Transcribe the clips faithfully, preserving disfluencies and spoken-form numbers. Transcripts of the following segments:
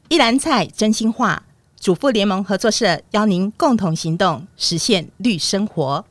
一篮菜真心话，主妇联盟合作社邀您共同行动，实现绿生活。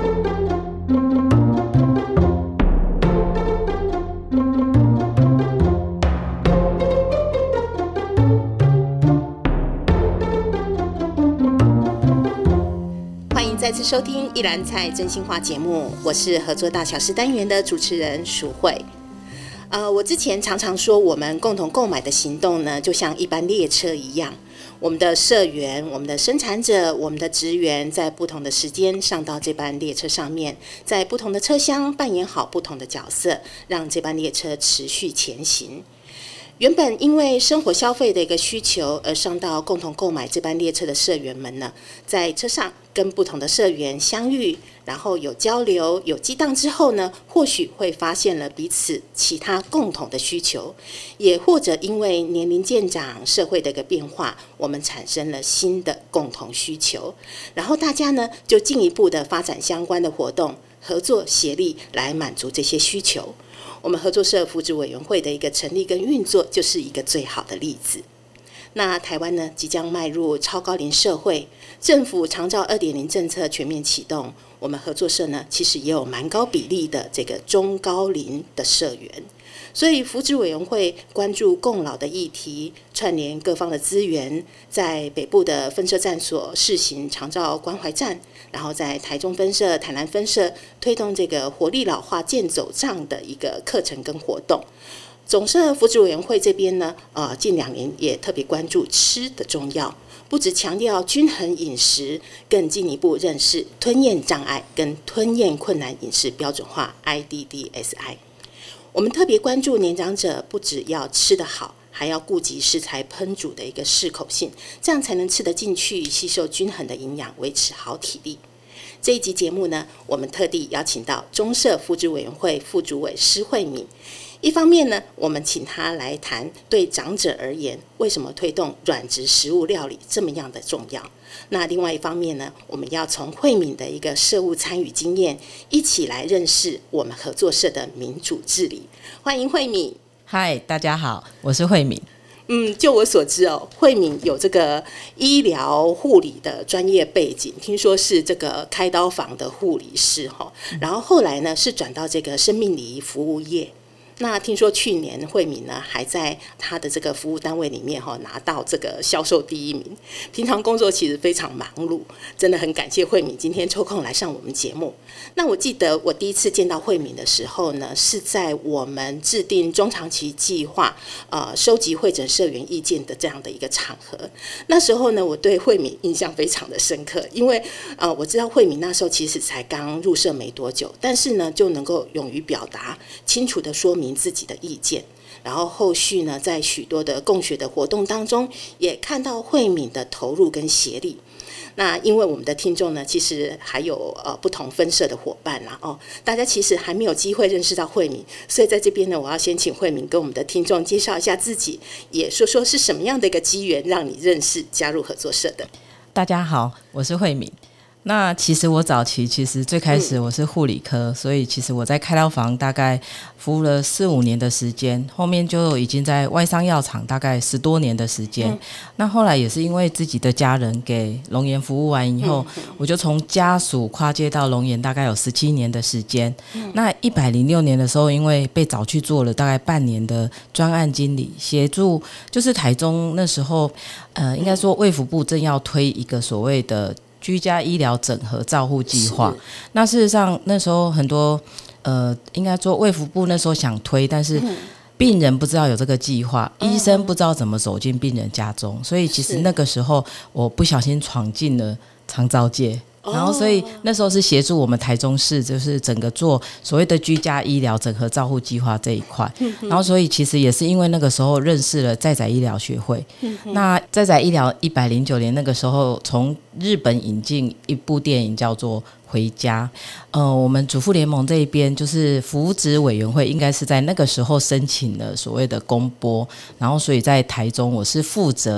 欢迎再次收听一篮菜真心话节目，我是合作大小事单元的主持人淑慧。呃，我之前常常说，我们共同购买的行动呢，就像一班列车一样，我们的社员、我们的生产者、我们的职员，在不同的时间上到这班列车上面，在不同的车厢扮演好不同的角色，让这班列车持续前行。原本因为生活消费的一个需求而上到共同购买这班列车的社员们呢，在车上跟不同的社员相遇，然后有交流、有激荡之后呢，或许会发现了彼此其他共同的需求，也或者因为年龄渐长、社会的一个变化，我们产生了新的共同需求，然后大家呢就进一步的发展相关的活动，合作协力来满足这些需求。我们合作社福祉委员会的一个成立跟运作，就是一个最好的例子。那台湾呢，即将迈入超高龄社会，政府长照 二点零 政策全面启动，我们合作社呢，其实也有蛮高比例的这个中高龄的社员。所以福祉委员会关注共老的议题，串联各方的资源，在北部的分社站所试行长照关怀站，然后在台中分社、台南分社推动这个活力老化健走杖的一个课程跟活动。总社福祉委员会这边呢，呃，近两年也特别关注吃的重要，不只强调均衡饮食，更进一步认识吞咽障碍跟吞咽困难饮食标准化 I D D S I。我们特别关注年长者不只要吃得好，还要顾及食材烹煮的一个适口性，这样才能吃得进去，吸收均衡的营养，维持好体力。这一集节目呢，我们特地邀请到中社福祉委员会副主委施慧敏。一方面呢，我们请他来谈对长者而言，为什么推动软质食物料理这么样的重要。那另外一方面呢，我们要从慧敏的一个社务参与经验，一起来认识我们合作社的民主治理。欢迎慧敏。 嗨，大家好，我是慧敏。 嗯，就我所知哦，慧敏有这个医疗护理的专业背景，听说是这个开刀房的护理师哈，然后后来呢是转到这个生命礼仪服务业。那听说去年慧敏呢还在他的这个服务单位里面哈拿到这个销售第一名，平常工作其实非常忙碌，真的很感谢慧敏今天抽空来上我们节目。那我记得我第一次见到慧敏的时候呢，是在我们制定中长期计划，呃，收集会诊社员意见的这样的一个场合。那时候呢，我对慧敏印象非常的深刻，因为呃我知道慧敏那时候其实才刚入社没多久，但是呢就能够勇于表达，清楚的说明自己的意见，然后后续呢，在许多的共学的活动当中，也看到慧敏的投入跟协力。那因为我们的听众呢，其实还有呃不同分社的伙伴啦哦，大家其实还没有机会认识到慧敏，所以在这边呢，我要先请慧敏跟我们的听众介绍一下自己，也说说是什么样的一个机缘让你认识加入合作社的。 大家好，我是慧敏。那其实我早期其实最开始我是护理科、嗯、所以其实我在开刀房大概服务了四五年的时间，后面就已经在外商药厂大概十多年的时间、嗯、那后来也是因为自己的家人给龙岩服务完以后、嗯、我就从家属跨界到龙岩大概有十七年的时间、嗯、那一百零六年的时候，因为被找去做了大概半年的专案经理，协助就是台中那时候呃，应该说卫福部正要推一个所谓的居家医疗整合照护计划。那事实上那时候很多呃，应该说卫福部那时候想推，但是病人不知道有这个计划、嗯、医生不知道怎么走进病人家中，所以其实那个时候我不小心闯进了长照界，然后所以那时候是协助我们台中市就是整个做所谓的居家医疗整合照护计划这一块、嗯、然后所以其实也是因为那个时候认识了在宅医疗学会、嗯、那在宅医疗一百零九年那个时候从日本引进一部电影叫做回家，呃，我们主妇联盟这一边就是福祉委员会应该是在那个时候申请了所谓的公播，然后所以在台中我是负责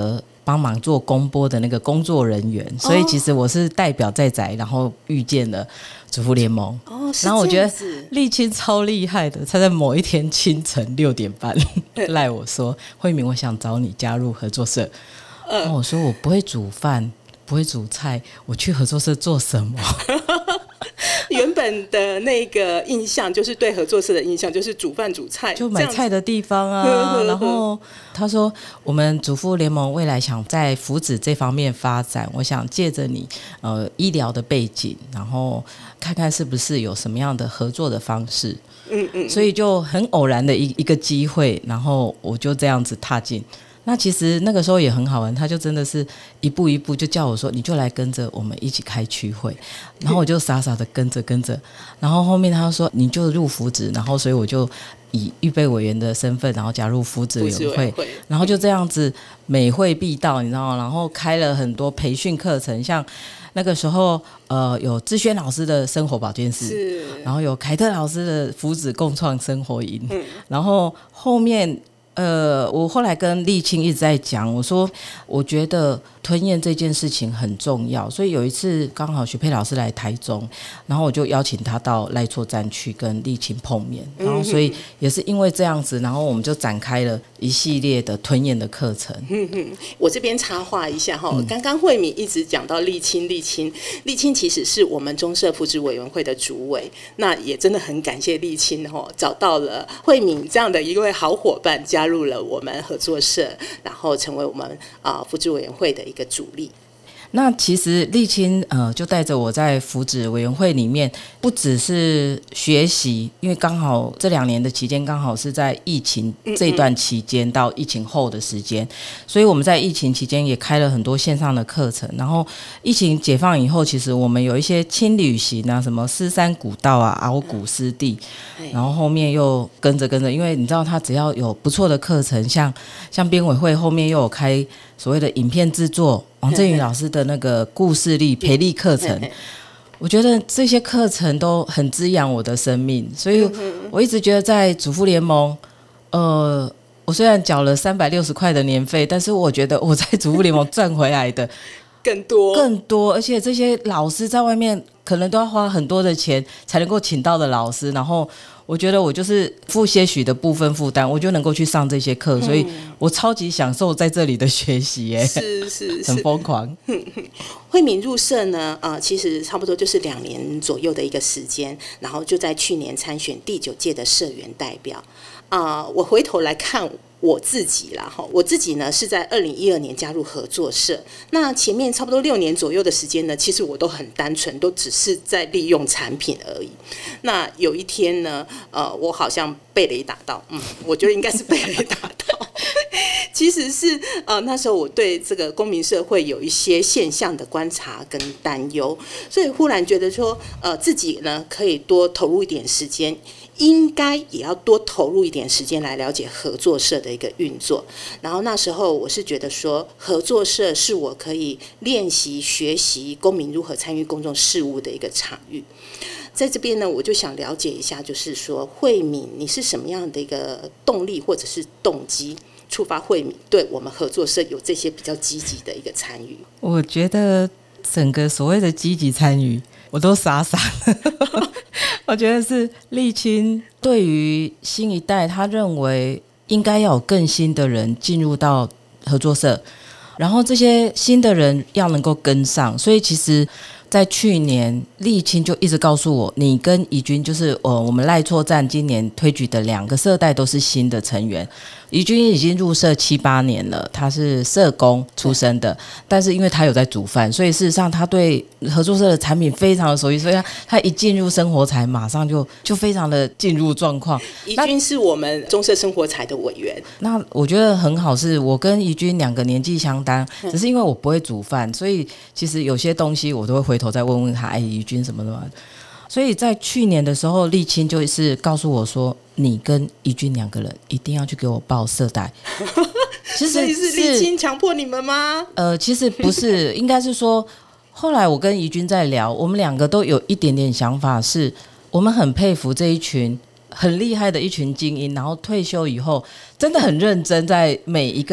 帮忙做公播的那个工作人员，所以其实我是代表在宅，然后遇见了主妇联盟。 哦， 然后我觉得立青超厉害的，他在某一天清晨六点半赖我说：“慧敏，我想找你加入合作社。”然后我说：“我不会煮饭，不会煮菜，我去合作社做什么？” 原本的那个印象就是对合作社的印象就是煮饭煮菜， 就买菜的地方啊。然后他说我们主妇联盟未来想在福祉这方面发展，我想借着你呃医疗的背景，然后看看是不是有什么样的合作的方式。嗯嗯，所以就很偶然的一一个机会，然后我就这样子踏进。那其实那个时候也很好玩，他就真的是一步一步就叫我说你就来跟着我们一起开区会，然后我就傻傻的跟着跟着，然后后面他说你就入福祉，然后所以我就以预备委员的身份然后加入福祉委员会，然后就这样子每会必到，你知道吗？然后开了很多培训课程，像那个时候呃有志轩老师的生活保健室，然后有凯特老师的福祉共创生活营、嗯、然后后面呃，我后来跟立青一直在讲，我说我觉得吞咽这件事情很重要，所以有一次刚好徐佩老师来台中，然后我就邀请他到赖厝站去跟立青碰面，然后所以也是因为这样子，然后我们就展开了一系列的吞咽的课程。 嗯哼，我这边插话一下哈，刚刚慧敏一直讲到立青，立青，立青其实是我们中社福祉委员会的主委，那也真的很感谢立青哈，找到了慧敏这样的一位好伙伴，加入了我们合作社，然后成为我们啊、呃、福祉委员会的一个主力。 那其实立青呃就带着我在福祉委员会里面，不只是学习，因为刚好这两年的期间刚好是在疫情这段期间到疫情后的时间，所以我们在疫情期间也开了很多线上的课程，然后疫情解放以后，其实我们有一些轻旅行啊，什么狮山古道啊、鳌骨湿地，然后后面又跟着跟着，因为你知道他只要有不错的课程，像像编委会后面又有开所谓的影片制作，王振宇老师的那个故事力培力课程，我觉得这些课程都很滋养我的生命，所以我一直觉得在主妇联盟，呃，我虽然缴了三百六十块的年费，但是我觉得我在主妇联盟赚回来的更多更多，而且这些老师在外面可能都要花很多的钱才能够请到的老师，然后我觉得我就是付些许的部分负担，我就能够去上这些课、嗯、所以我超级享受在这里的学习耶， 是是是， 很疯狂。 慧敏入社呢，呃，其实差不多就是两年左右的一个时间，然后就在去年参选第九届的社员代表。啊、呃，我回头来看我自己啦，哈，我自己呢是在二零一二年加入合作社，那前面差不多六年左右的时间呢，其实我都很单纯，都只是在利用产品而已。那有一天呢，呃，我好像被雷打到，嗯，我觉得应该是被雷打到。其实是呃那时候我对这个公民社会有一些现象的观察跟担忧，所以忽然觉得说，呃，自己呢可以多投入一点时间。应该也要多投入一点时间来了解合作社的一个运作，然后那时候我是觉得说，合作社是我可以练习学习公民如何参与公众事务的一个场域。在这边呢，我就想了解一下，就是说慧敏，你是什么样的一个动力或者是动机，触发慧敏对我们合作社有这些比较积极的一个参与？ 我觉得整个所谓的积极参与，我都傻傻的。我觉得是立青对于新一代，他认为应该要有更新的人进入到合作社，然后这些新的人要能够跟上，所以其实在去年立青就一直告诉我，你跟怡君就是呃我们赖厝站今年推举的两个社代都是新的成员。怡君已经入社七八年了，他是社工出身的，但是因为他有在煮饭，所以事实上他对合作社的产品非常的熟悉，所以他他一进入生活财，马上就就非常的进入状况。 怡君是我们中社生活财的委员， 那我觉得很好，是我跟怡君两个年纪相当，只是因为我不会煮饭，所以其实有些东西我都会回头再问问他，哎，怡君什么的嘛。所以在去年的时候，立青就是告诉我说，你跟怡君两个人一定要去给我报社代。 其实 是, 是立青强迫你们吗？ 呃，其实不是，应该是说，后来我跟怡君在聊，我们两个都有一点点想法是，是我们很佩服这一群很厉害的一群精英，然后退休以后真的很认真，在每一个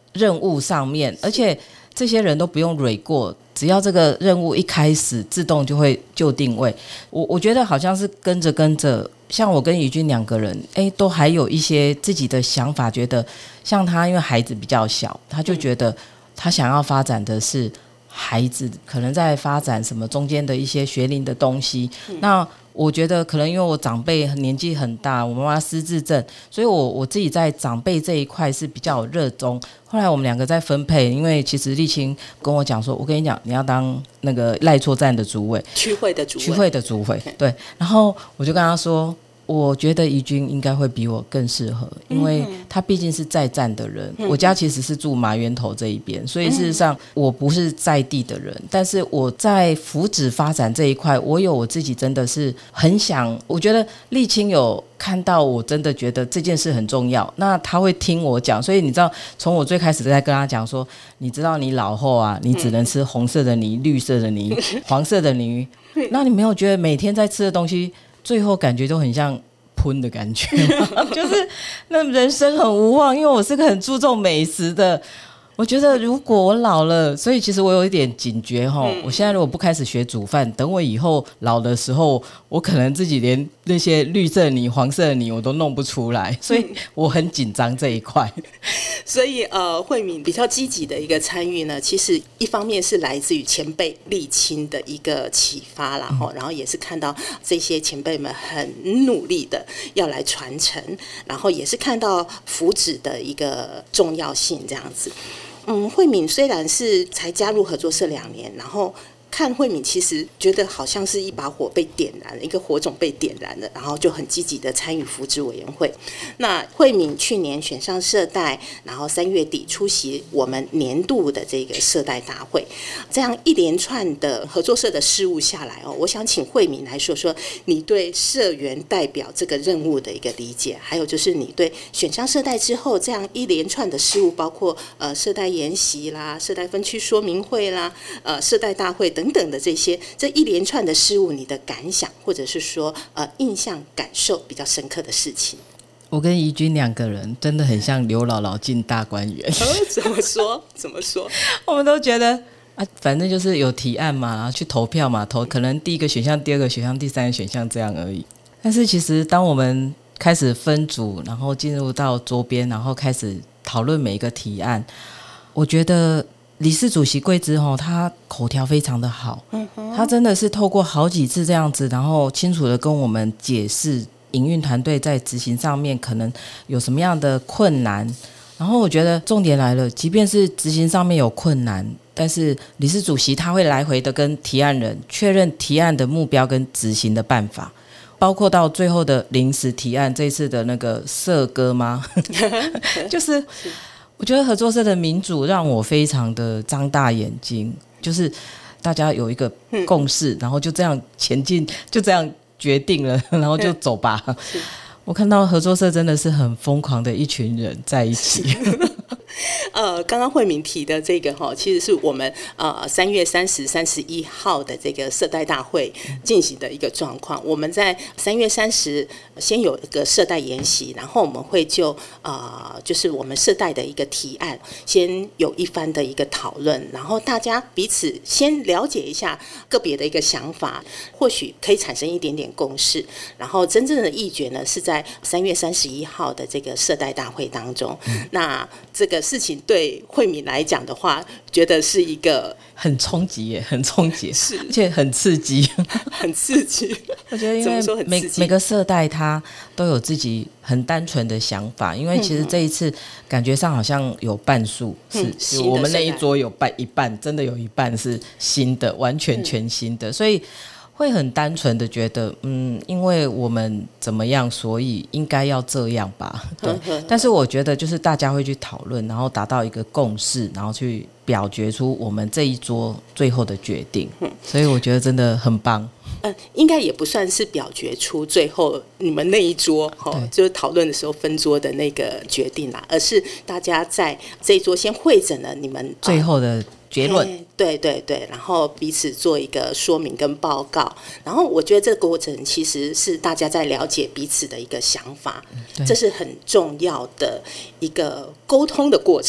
任务上面，而且这些人都不用蕊过，只要这个任务一开始，自动就会就定位。我我觉得好像是跟着跟着，像我跟怡君两个人，哎，都还有一些自己的想法，觉得像他，因为孩子比较小，他就觉得他想要发展的是孩子可能在发展什么中间的一些学龄的东西。嗯、那我觉得可能因为我长辈年纪很大，我妈妈失智症，所以我我自己在长辈这一块是比较热衷。后来我们两个在分配，因为其实立青跟我讲说，我跟你讲，你要当那个赖厝站的主委， 区会的主委， 区会的主委，对。然后我就跟他说，我觉得怡君应该会比我更适合，因为他毕竟是在站的人、嗯、我家其实是住马源头这一边，所以事实上我不是在地的人，但是我在福祉发展这一块，我有我自己真的是很想，我觉得立青有看到我真的觉得这件事很重要，那他会听我讲，所以你知道从我最开始在跟他讲说，你知道你老后啊，你只能吃红色的泥、绿色的泥、黄色的泥，那你没有觉得每天在吃的东西最后感觉都很像喷的感觉就是那人生很无望，因为我是个很注重美食的，我觉得如果我老了，所以其实我有一点警觉、嗯、我现在如果不开始学煮饭，等我以后老的时候，我可能自己连那些绿色泥黄色泥我都弄不出来，所以我很紧张这一块所以呃，慧敏比较积极的一个参与呢，其实一方面是来自于前辈立青的一个启发啦、嗯、然后也是看到这些前辈们很努力的要来传承，然后也是看到福祉的一个重要性这样子。嗯，慧敏虽然是才加入合作社两年，然后看慧敏其实觉得好像是一把火被点燃了，一个火种被点燃了，然后就很积极的参与福祉委员会。那慧敏去年选上社代，然后三月底出席我们年度的这个社代大会，这样一连串的合作社的事务下来哦，我想请慧敏来说说你对社员代表这个任务的一个理解，还有就是你对选上社代之后这样一连串的事务，包括呃社代研习啦、社代分区说明会啦、呃社代大会等等的这些这一连串的事物，你的感想或者是说呃印象感受比较深刻的事情。 我跟怡君两个人真的很像刘姥姥进大观园、 哦、怎么说怎么说我们都觉得啊，反正就是有提案嘛，然后去投票嘛，投可能第一个选项、第二个选项、第三个选项这样而已。但是其实当我们开始分组，然后进入到桌边，然后开始讨论每一个提案，我觉得理事主席桂枝齁，他口条非常的好、嗯、他真的是透过好几次这样子，然后清楚的跟我们解释营运团队在执行上面可能有什么样的困难。然后我觉得重点来了，即便是执行上面有困难，但是理事主席他会来回的跟提案人确认提案的目标跟执行的办法，包括到最后的临时提案，这次的那个社歌吗就是我觉得合作社的民主让我非常的张大眼睛，就是大家有一个共识、嗯、然后就这样前进，就这样决定了，然后就走吧、嗯、我看到合作社真的是很疯狂的一群人在一起呃，刚刚慧敏提的这个哈，其实是我们呃三月三十、三十一号的这个社代大会进行的一个状况。我们在三月三十先有一个社代研习，然后我们会就呃就是我们社代的一个提案，先有一番的一个讨论，然后大家彼此先了解一下个别的一个想法，或许可以产生一点点共识。然后真正的议决呢，是在三月三十一号的这个社代大会当中。嗯、那这个事情对慧敏来讲的话，觉得是一个很冲击耶，很冲击， 是， 而且很刺激， 很刺激。 我觉得因为每每个社代他都有自己很单纯的想法，因为其实这一次感觉上好像有半数、嗯、是, 是我们那一桌有半一半，真的有一半是新的，完全全新的，嗯、所以会很单纯的觉得，嗯，因为我们怎么样，所以应该要这样吧。对，但是我觉得就是大家会去讨论，然后达到一个共识，然后去表决出我们这一桌最后的决定。嗯、所以我觉得真的很棒。 嗯，应该也不算是表决出最后你们那一桌、哦、就是讨论的时候分桌的那个决定啦，而是大家在这一桌先汇整了你们最后的结论、 嗯、对对对，然后彼此做一个说明跟报告，然后我觉得这个过程其实是大家在了解彼此的一个想法，这是很重要的一个沟通的过程。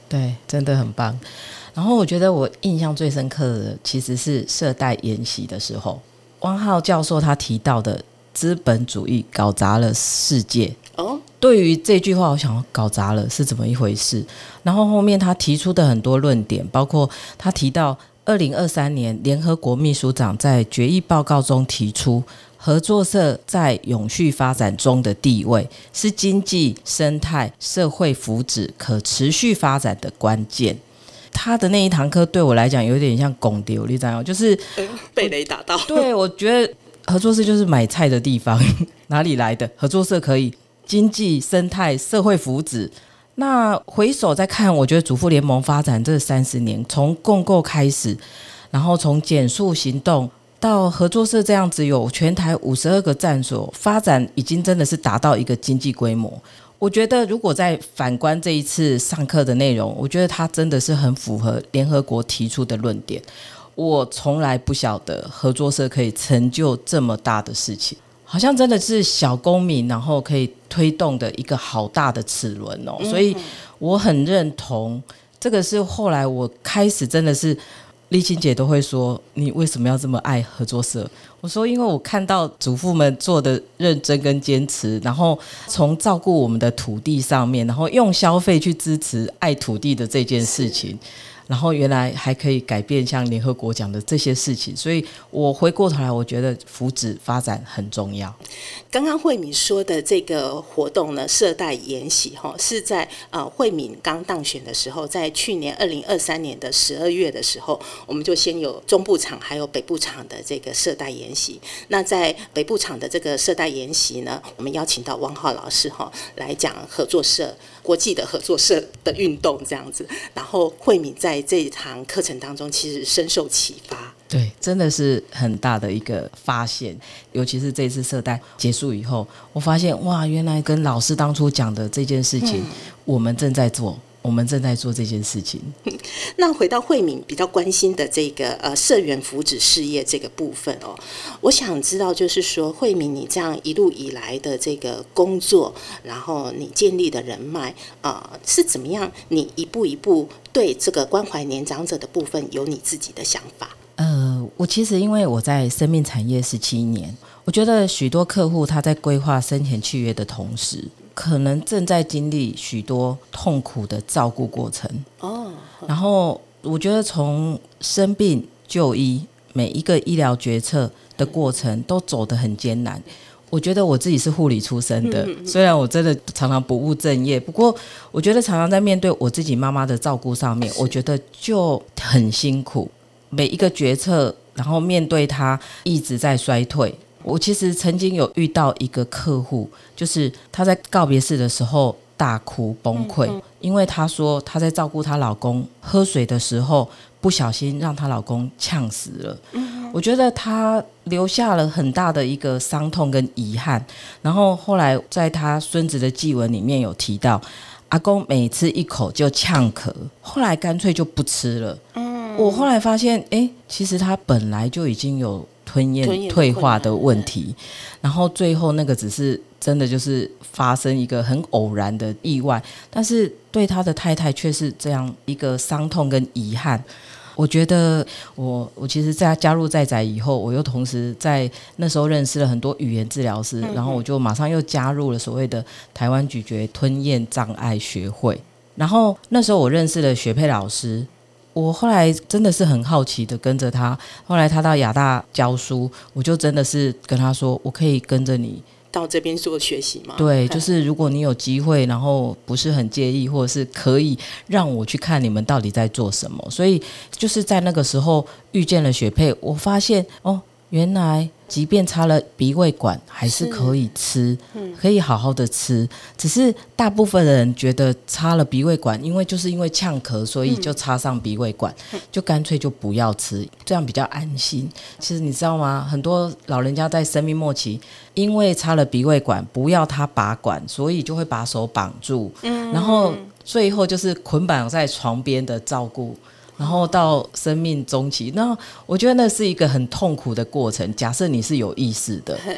对，真的很棒。然后我觉得我印象最深刻的其实是社代研习的时候，汪浩教授他提到的资本主义搞砸了世界。哦，对于这句话我想搞砸了是怎么一回事，然后后面他提出的很多论点，包括他提到二零二三年联合国秘书长在决议报告中提出，合作社在永续发展中的地位是经济、生态、社会福祉、可持续发展的关键。他的那一堂课对我来讲有点像拱丢，你知道吗？就是、 嗯、被雷打到。 对，我觉得合作社就是买菜的地方，哪里来的合作社可以经济、生态、社会福祉？那回首再看，我觉得主妇联盟发展这三十年，从共构开始，然后从减塑行动到合作社这样子有全台五十二个站所，发展已经真的是达到一个经济规模。我觉得如果再反观这一次上课的内容，我觉得它真的是很符合联合国提出的论点。我从来不晓得合作社可以成就这么大的事情，好像真的是小公民然后可以推动的一个好大的齿轮哦。所以我很认同这个，是后来我开始真的是立青姐都会说你为什么要这么爱合作社，我说因为我看到主妇们做的认真跟坚持，然后从照顾我们的土地上面，然后用消费去支持爱土地的这件事情，然后原来还可以改变像联合国讲的这些事情，所以我回过头来我觉得福祉发展很重要。 刚刚慧敏说的这个活动呢，社代研习是在呃慧敏刚当选的时候，在去年二零二三年的十二月的时候，我们就先有中部场还有北部场的这个社代研习。那在北部场的这个社代研习呢，我们邀请到汪浩老师来讲合作社，国际的合作社的运动这样子，然后慧敏在这一堂课程当中其实深受启发。 对，真的是很大的一个发现，尤其是这一次社代结束以后，我发现哇，原来跟老师当初讲的这件事情、嗯、我们正在做我们正在做这件事情。 那回到慧敏比较关心的这个呃社员福祉事业这个部分哦，我想知道就是说，慧敏你这样一路以来的这个工作，然后你建立的人脉啊、呃，是怎么样？你一步一步对这个关怀年长者的部分有你自己的想法？ 呃，我其实因为我在生命产业十七年，我觉得许多客户他在规划生前契约的同时，可能正在经历许多痛苦的照顾过程哦。然后我觉得从生病就医每一个医疗决策的过程都走得很艰难。我觉得我自己是护理出身的，虽然我真的常常不务正业，不过我觉得常常在面对我自己妈妈的照顾上面，我觉得就很辛苦。每一个决策，然后面对她一直在衰退。我其实曾经有遇到一个客户，就是她在告别式的时候大哭崩溃、嗯嗯、因为她说她在照顾她老公喝水的时候不小心让她老公呛死了、嗯、我觉得她留下了很大的一个伤痛跟遗憾。然后后来在她孙子的祭文里面有提到，阿公每次一口就呛咳，后来干脆就不吃了、嗯、我后来发现哎，其实他本来就已经有吞咽退化的问题，然后最后那个只是真的就是发生一个很偶然的意外，但是对他的太太却是这样一个伤痛跟遗憾。我觉得我我其实在加入在宅以后，我又同时在那时候认识了很多语言治疗师、嗯、然后我就马上又加入了所谓的台湾咀嚼吞咽障碍学会。然后那时候我认识了雪佩老师，我后来真的是很好奇的跟着他，后来他到亚大教书，我就真的是跟他说我可以跟着你到这边做学习吗？ 对，就是如果你有机会，然后不是很介意，或者是可以让我去看你们到底在做什么。所以就是在那个时候遇见了雪佩，我发现哦，原来即便插了鼻胃管还是可以吃、嗯、可以好好的吃，只是大部分的人觉得插了鼻胃管，因为就是因为呛咳所以就插上鼻胃管、嗯、就干脆就不要吃，这样比较安心。其实你知道吗，很多老人家在生命末期因为插了鼻胃管不要他拔管，所以就会把手绑住、嗯、然后最后就是捆绑在床边的照顾，然后到生命终期，那我觉得那是一个很痛苦的过程。假设你是有意识的，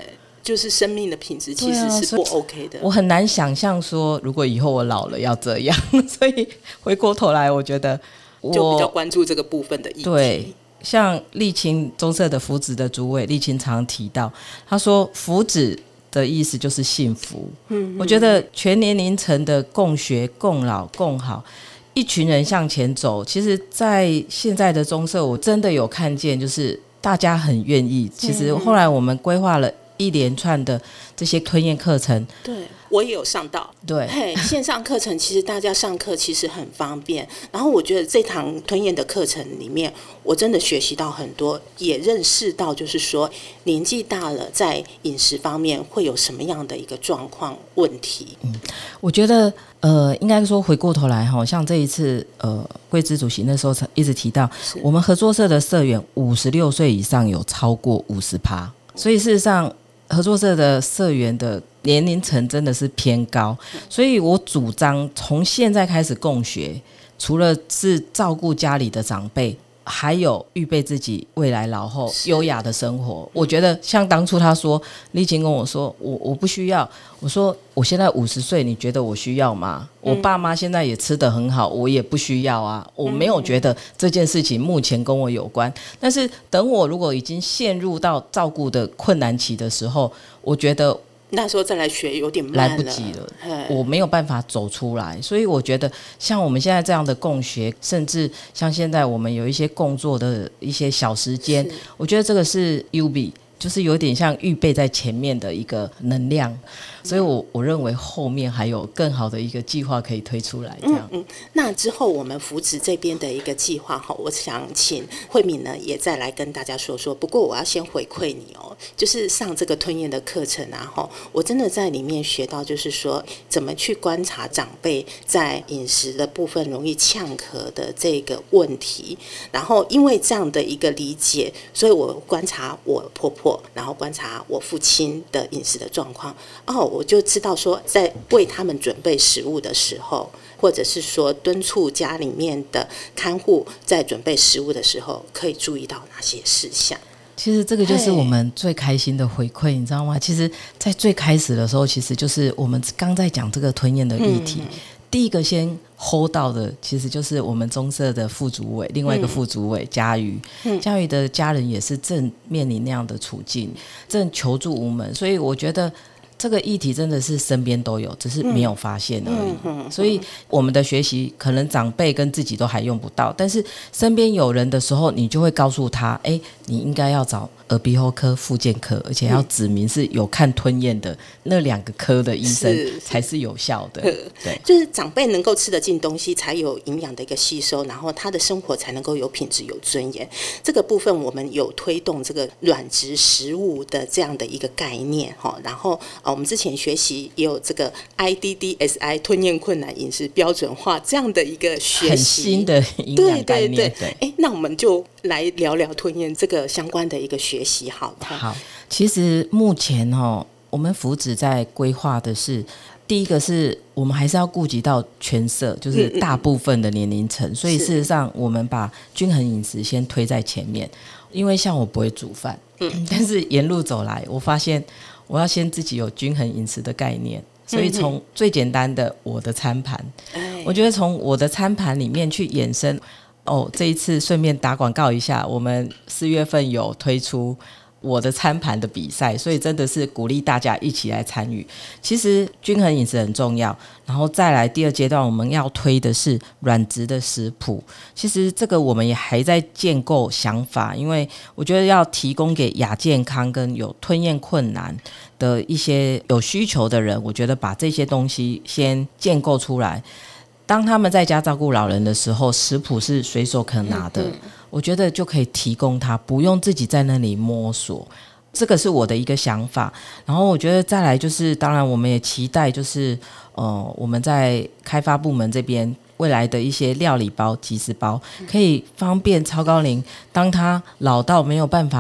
就是生命的品质其实是不 OK 的。 我很难想象说如果以后我老了要这样，所以回过头来我觉得我就比较关注这个部分的议题。 对，像立青棕色的福祉的主委立青常提到，他说福祉的意思就是幸福。嗯，我觉得全年龄层的共学共老共好，一群人向前走，其实在现在的棕色我真的有看见，就是大家很愿意。其实后来我们规划了一连串的这些吞咽课程， 对，我也有上到。 对， 嘿，线上课程其实大家上课其实很方便。然后我觉得这堂吞咽的课程里面，我真的学习到很多，也认识到就是说年纪大了在饮食方面会有什么样的一个状况问题。 嗯，我觉得呃，应该说回过头来哈，像这一次呃，桂枝主席那时候一直提到，我们合作社的社员五十六岁以上有超过五十趴，所以事实上合作社的社员的年龄层真的是偏高，所以我主张从现在开始共学，除了是照顾家里的长辈，还有预备自己未来老后优雅的生活。我觉得像当初他说，立青跟我说我我不需要，我说我现在五十岁，你觉得我需要吗？我爸妈现在也吃得很好，我也不需要啊，我没有觉得这件事情目前跟我有关。但是等我如果已经陷入到照顾的困难期的时候，我觉得那时候再来学有点慢了， 来不及了，我没有办法走出来。所以我觉得像我们现在这样的共学，甚至像现在我们有一些共作的一些小时间，我觉得这个是 U B， 就是有点像预备在前面的一个能量。所以我我认为后面还有更好的一个计划可以推出来这样。 嗯嗯，那之后我们福祉这边的一个计划，我想请慧敏呢也再来跟大家说说。不过我要先回馈你哦，就是上这个吞咽的课程啊，我真的在里面学到，就是说怎么去观察长辈在饮食的部分容易呛咳的这个问题。然后因为这样的一个理解，所以我观察我婆婆，然后观察我父亲的饮食的状况。哦，我就知道说，在为他们准备食物的时候，或者是说敦促家里面的看护在准备食物的时候，可以注意到哪些事项。 其实这个就是我们最开心的回馈，你知道吗？其实在最开始的时候，其实就是我们刚在讲这个吞咽的议题，嗯、第一个先 hold 到的其实就是我们棕色的副主委，另外一个副主委嘉瑜，嗯、嘉瑜的家人也是正面临那样的处境，正求助无门，所以我觉得这个议题真的是身边都有，只是没有发现而已。嗯嗯、所以我们的学习可能长辈跟自己都还用不到，但是身边有人的时候，你就会告诉他，哎，你应该要找耳鼻喉科、复健科，而且要指明是有看吞咽的那两个科的医生才是有效的。对， 就是长辈能够吃得进东西，才有营养的一个吸收，然后他的生活才能够有品质、有尊严。这个部分我们有推动这个软质食物的这样的一个概念，然后我们之前学习也有这个 I D D S I 吞咽困难饮食标准化这样的一个学习， 很新的营养概念。 对对对，哎，那我们就来聊聊吞咽这个相关的一个学习好了。 好，其实目前哦，我们福祉在规划的是，第一个是我们还是要顾及到全社，就是大部分的年龄层，嗯嗯，所以事实上我们把均衡饮食先推在前面。因为像我不会煮饭，嗯，但是沿路走来，我发现我要先自己有均衡饮食的概念，所以从最简单的我的餐盘，嗯，我觉得从我的餐盘里面去衍生。哦，这一次顺便打广告一下，我们四月份有推出我的餐盘的比赛，所以真的是鼓励大家一起来参与。其实均衡饮食很重要，然后再来第二阶段我们要推的是软质的食谱。其实这个我们也还在建构想法，因为我觉得要提供给亚健康跟有吞咽困难的一些有需求的人，我觉得把这些东西先建构出来，当他们在家照顾老人的时候，食谱是随手可拿的，嗯嗯，我觉得就可以提供他，不用自己在那里摸索。这个是我的一个想法。然后我觉得再来就是，当然我们也期待就是呃，我们在开发部门这边未来的一些料理包、即食包，可以方便超高龄，当他老到没有办法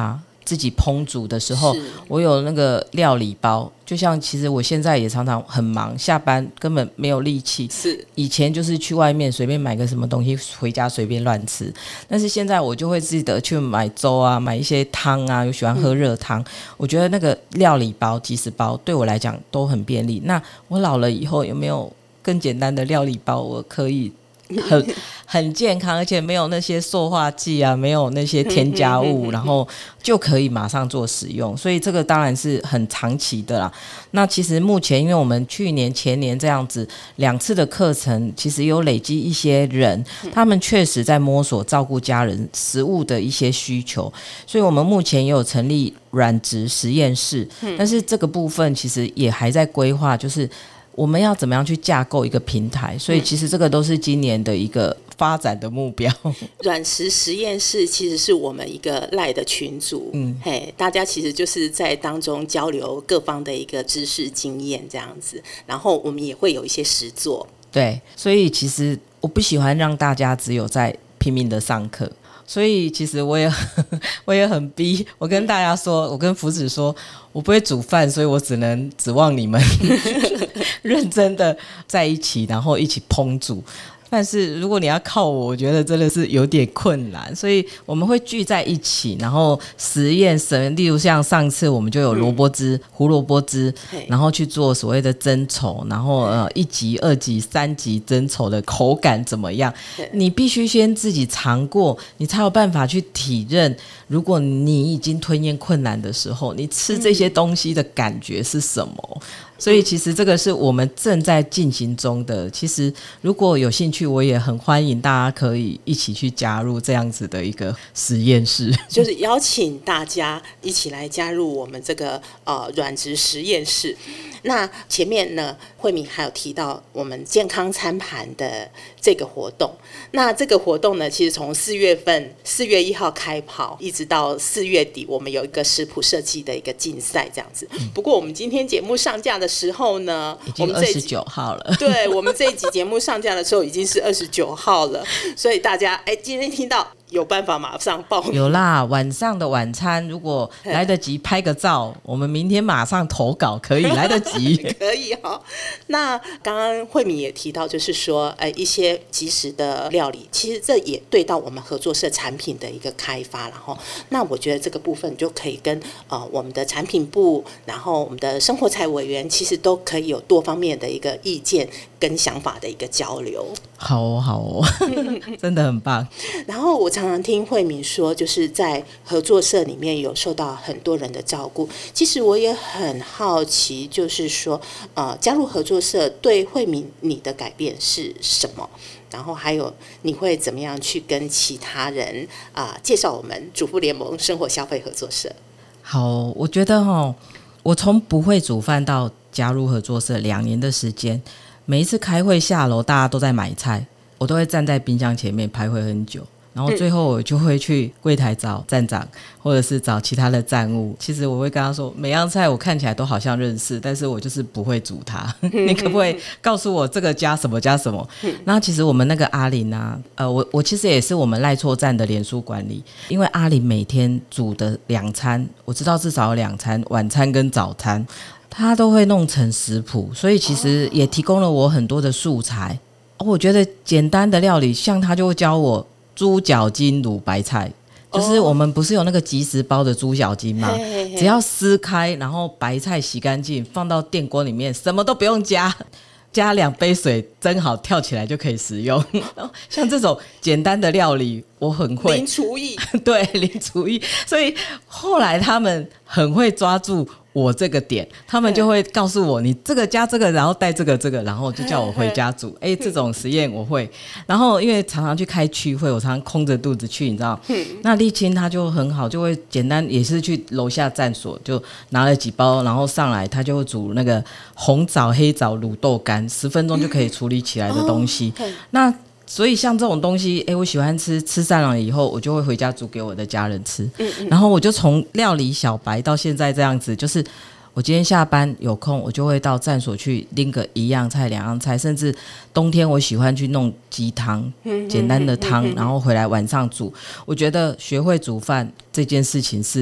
自己烹煮的时候，我有那个料理包，就像其实我现在也常常很忙，下班根本没有力气。 是以前就是去外面随便买个什么东西回家随便乱吃，但是现在我就会记得去买粥啊，买一些汤啊，有喜欢喝热汤、嗯、我觉得那个料理包即食包对我来讲都很便利。那我老了以后有没有更简单的料理包我可以很很健康，而且没有那些塑化剂啊，没有那些添加物，然后就可以马上做使用，所以这个当然是很长期的啦。那其实目前因为我们去年前年这样子两次的课程，其实有累积一些人，他们确实在摸索照顾家人食物的一些需求，所以我们目前也有成立软质实验室，但是这个部分其实也还在规划，就是我们要怎么样去架构一个平台，所以其实这个都是今年的一个发展的目标。 软食实验室其实是我们一个赖的群组，嗯，嘿，大家其实就是在当中交流各方的一个知识经验这样子，然后我们也会有一些实作。 对，所以其实我不喜欢让大家只有在拼命的上课，所以其实我也我也很逼，我跟大家说，我跟福子说，我不会煮饭，所以我只能指望你们认真的在一起，然后一起烹煮。但是如果你要靠我，我觉得真的是有点困难，所以我们会聚在一起，然后实验神，例如像上次我们就有萝卜汁、嗯、胡萝卜汁，然后去做所谓的蒸稠，然后呃一级、二级、三级蒸稠的口感怎么样？你必须先自己尝过，你才有办法去体认。如果你已经吞咽困难的时候，你吃这些东西的感觉是什么？嗯，所以其实这个是我们正在进行中的，其实如果有兴趣我也很欢迎大家可以一起去加入这样子的一个实验室， 就是邀请大家一起来加入我们这个呃软质实验室。那前面呢慧敏还有提到我们健康餐盘的这个活动，那这个活动呢其实从四月份四月一号开跑一直到四月底，我们有一个食谱设计的一个竞赛这样子、嗯、不过我们今天节目上架的时候呢已经二十九号了， 对，我们这一集节目上架的时候已经是二十九号了，所以大家哎今天听到有办法马上报名。 有啦，晚上的晚餐如果来得及拍个照，我们明天马上投稿可以来得及可以哦。那刚刚慧敏也提到就是说呃一些即时的料理，其实这也对到我们合作社产品的一个开发，然后那我觉得这个部分就可以跟呃我们的产品部，然后我们的生活财委员其实都可以有多方面的一个意见跟想法的一个交流。 好哦好哦真的很棒。 然后我常常听慧敏说就是在合作社里面有受到很多人的照顾，其实我也很好奇，就是说呃，加入合作社对慧敏你的改变是什么，然后还有你会怎么样去跟其他人、呃、介绍我们主妇联盟生活消费合作社。 好，我觉得齁，我从不会煮饭到加入合作社两年的时间，每一次开会下楼大家都在买菜，我都会站在冰箱前面徘徊很久，然后最后我就会去柜台找站长或者是找其他的站务，其实我会跟他说每样菜我看起来都好像认识，但是我就是不会煮它你可不可以告诉我这个加什么加什么然后其实我们那个阿玲啊呃，我我其实也是我们赖错站的脸书管理，因为阿玲每天煮的两餐我知道至少有两餐，晚餐跟早餐他都会弄成食谱，所以其实也提供了我很多的素材、哦、我觉得简单的料理像他就会教我猪脚筋卤白菜，就是我们不是有那个即食包的猪脚筋吗？只要撕开然后白菜洗干净放到电锅里面，什么都不用加，加两杯水蒸好跳起来就可以食用像这种简单的料理我很会， 零厨艺对，零厨艺，所以后来他们很会抓住我这个点，他们就会告诉我你这个加这个然后带这个这个，然后就叫我回家煮哎，这种实验我会。然后因为常常去开区会，我常常空着肚子去你知道那立青他就很好，就会简单也是去楼下站所就拿了几包，然后上来他就会煮那个红枣黑枣卤豆干，十分钟就可以处理起来的东西、哦、那所以像这种东西哎，我喜欢吃，吃散了以后我就会回家煮给我的家人吃、嗯嗯、然后我就从料理小白到现在这样子，就是我今天下班有空我就会到站所去拎个一样菜两样菜，甚至冬天我喜欢去弄鸡汤、嗯、简单的汤、嗯、然后回来晚上煮。我觉得学会煮饭这件事情是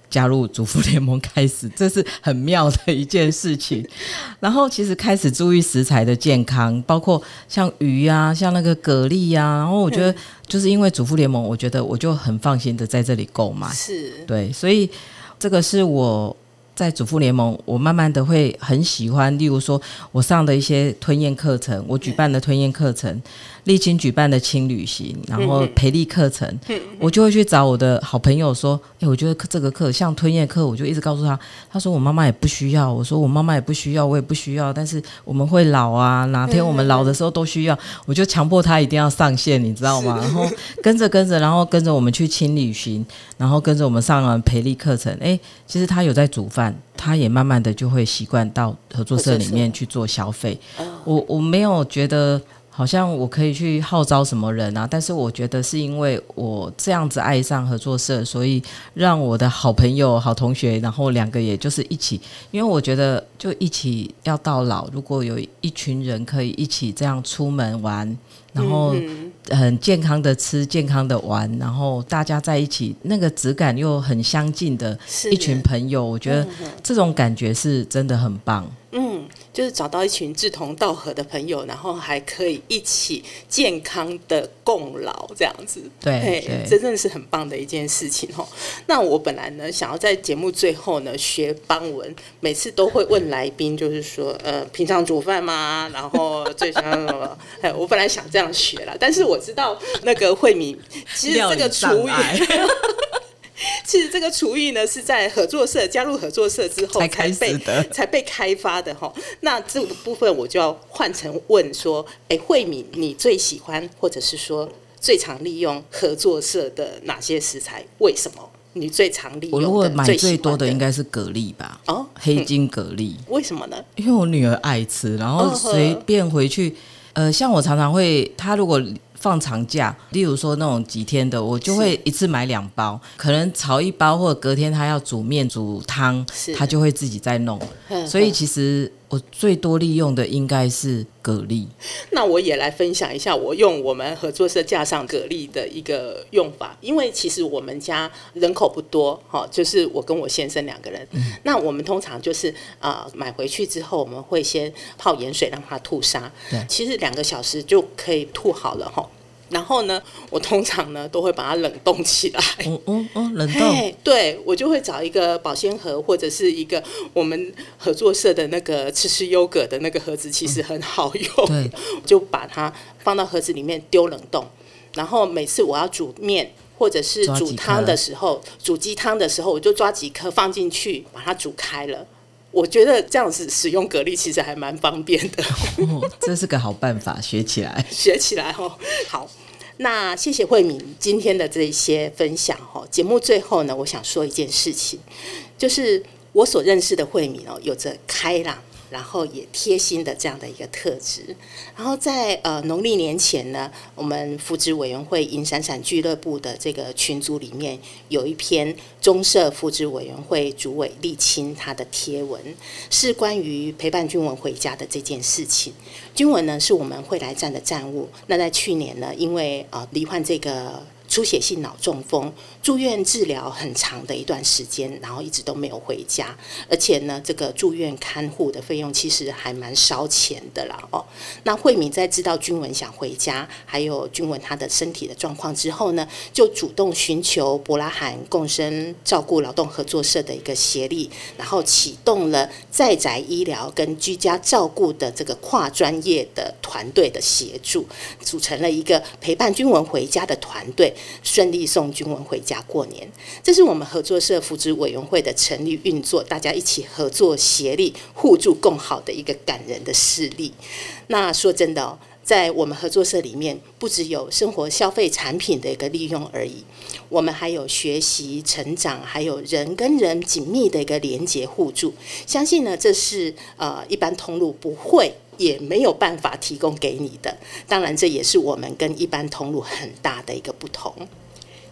加入主妇联盟开始，这是很妙的一件事情。然后其实开始注意食材的健康，包括像鱼啊，像那个蛤蜊啊，然后我觉得就是因为主妇联盟，我觉得我就很放心的在这里购买。 是， 对，所以这个是我在主妇联盟，我慢慢的会很喜欢，例如说我上的一些吞咽课程，我举办的吞咽课程，立青举办的轻旅行，然后培力课程、嗯、我就会去找我的好朋友说，哎，我觉得这个课像吞咽课，我就一直告诉他，他说我妈妈也不需要，我说我妈妈也不需要，我也不需要，但是我们会老啊，哪天我们老的时候都需要，我就强迫他一定要上线，你知道吗？然后跟着跟着，然后跟着我们去轻旅行，然后跟着我们上完培力课程，哎，其实他有在煮饭，他也慢慢的就会习惯到合作社里面去做消费。我我没有觉得好像我可以去号召什么人啊，但是我觉得是因为我这样子爱上合作社，所以让我的好朋友好同学，然后两个也就是一起，因为我觉得就一起要到老，如果有一群人可以一起这样出门玩，然后很健康的吃，健康的玩，然后大家在一起那个质感又很相近的一群朋友，我觉得这种感觉是真的很棒。 嗯，就是找到一群志同道合的朋友，然后还可以一起健康的共老这样子。 对，对， 这真的是很棒的一件事情哦。那我本来呢想要在节目最后呢学邦文，每次都会问来宾，就是说呃平常煮饭吗？然后最喜欢什么？哎，我本来想这样学啦，但是我知道那个慧敏其实这个厨艺。其实这个厨艺呢是在合作社加入合作社之后才开始的，才被开发的哈。那这个部分我就要换成问说，哎，慧敏，你最喜欢或者是说最常利用合作社的哪些食材？为什么你最常利用的？ 我如果买最多的应该是蛤蜊吧，哦，黑金蛤蜊、嗯。为什么呢？ 因为我女儿爱吃，然后随便回去，呃，像我常常会，她如果放长假，例如说那种几天的，我就会一次买两包，可能炒一包，或者隔天他要煮面煮汤，他就会自己再弄。所以其实我最多利用的应该是蛤蜊。 那我也来分享一下我用我们合作社架上蛤蜊的一个用法，因为其实我们家人口不多，就是我跟我先生两个人、嗯、那我们通常就是、呃、买回去之后我们会先泡盐水让它吐沙，其实两个小时就可以吐好了。然后呢，我通常呢都会把它冷冻起来。 哦哦哦，冷冻。 对，我就会找一个保鲜盒，或者是一个我们合作社的那个吃吃优格的那个盒子，其实很好用。对，就把它放到盒子里面丢冷冻。然后每次我要煮面或者是煮汤的时候，煮鸡汤的时候，我就抓几颗放进去，把它煮开了。我觉得这样子使用蛤蜊其实还蛮方便的、 哦、这是个好办法，学起来学起来、哦、好，那谢谢慧敏今天的这些分享、哦、节目最后呢，我想说一件事情，就是我所认识的慧敏、哦、有着开朗然后也贴心的这样的一个特质。然后在呃农历年前呢，我们扶植委员会银闪闪俱乐部的这个群组里面有一篇中社扶植委员会主委立青他的贴文，是关于陪伴君文回家的这件事情。君文呢是我们惠来站的站务，那在去年呢，因为呃罹患这个出血性脑中风，住院治疗很长的一段时间，然后一直都没有回家，而且呢，这个住院看护的费用其实还蛮烧钱的啦哦。那慧敏在知道君文想回家，还有君文他的身体的状况之后呢，就主动寻求伯拉罕共生照顾劳动合作社的一个协力，然后启动了在宅医疗跟居家照顾的这个跨专业的团队的协助，组成了一个陪伴君文回家的团队，顺利送君文回家过年。这是我们合作社扶植委员会的成立运作，大家一起合作协力互助共好的一个感人的事例。那说真的哦，在我们合作社里面，不只有生活消费产品的一个利用而已，我们还有学习成长，还有人跟人紧密的一个连结互助。相信呢，这是呃一般通路不会也没有办法提供给你的，当然这也是我们跟一般通路很大的一个不同。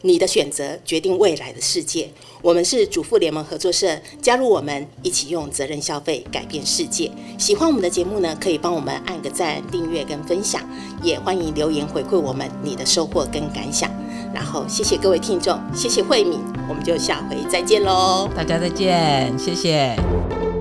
你的选择决定未来的世界。我们是主妇联盟合作社，加入我们一起用责任消费改变世界。喜欢我们的节目呢，可以帮我们按个赞、订阅跟分享，也欢迎留言回馈我们你的收获跟感想。然后谢谢各位听众，谢谢慧敏，我们就下回再见喽， 大家再见，谢谢。